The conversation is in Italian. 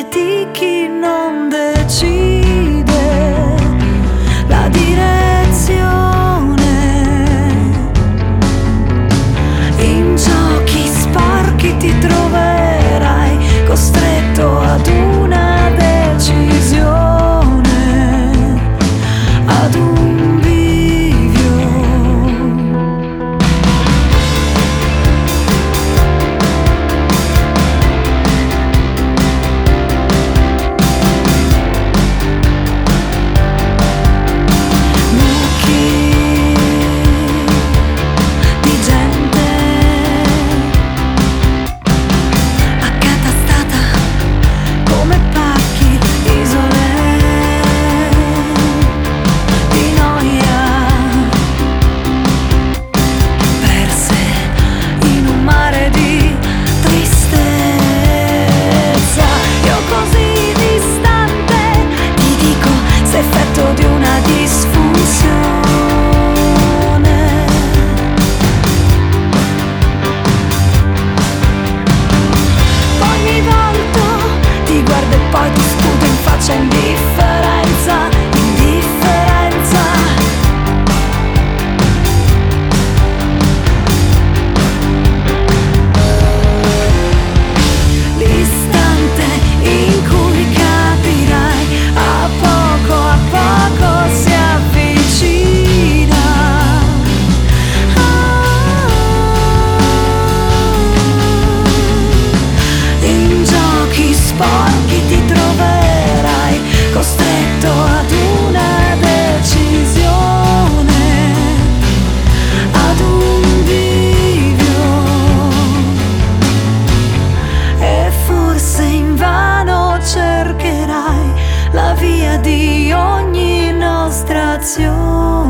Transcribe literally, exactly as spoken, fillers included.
e di chi non decide la direzione. In giochi sporchi ti troverai costretto ad una decisione, ad un bivio. Mucchi di gente accatastata come pacchi, isole di noia, perse in un mare di tristezza. Io così distante ti dico, sei effetto di una disfunzione. Poi mi volto, ti guardo e poi ti sputo in faccia indifferenza, indifferenza. L'istante in cui capirai, a poco a poco si avvicina. In giochi sporchi ti troverai costretto ad una decisione, ad un bivio. E forse invano cercherai la via di ogni nostra azione.